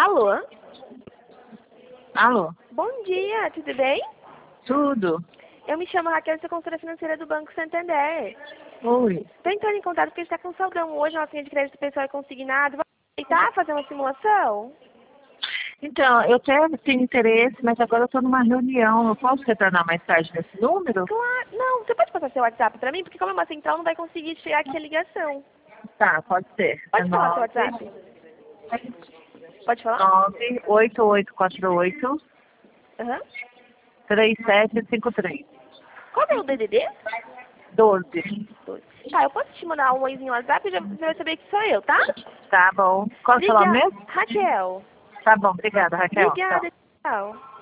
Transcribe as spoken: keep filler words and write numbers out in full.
Alô? Alô? Bom dia, tudo bem? Tudo? Eu me chamo Raquel, sou consultora financeira do Banco Santander. Oi. Estou entrando em contato porque está com saudão hoje, nossa linha de crédito pessoal é consignado. Vamos tentar fazer uma simulação? Então, eu até tenho interesse, mas agora eu estou numa reunião. Eu posso retornar mais tarde nesse número? Claro. Não, você pode passar seu WhatsApp para mim? Porque como é uma central, não vai conseguir chegar aqui a ligação. Tá, pode ser. Pode É falar seu nove WhatsApp? Pode falar? nove oito oito quatro oito Aham. três sete cinco três. Qual é o D D D? doze. Tá, eu posso te mandar um oizinho no WhatsApp e já você vai saber que sou eu, tá? Tá bom. Qual é o seu nome Obrigada. mesmo? Raquel. Tá bom, obrigada, Raquel. Tchau. Obrigada, tchau.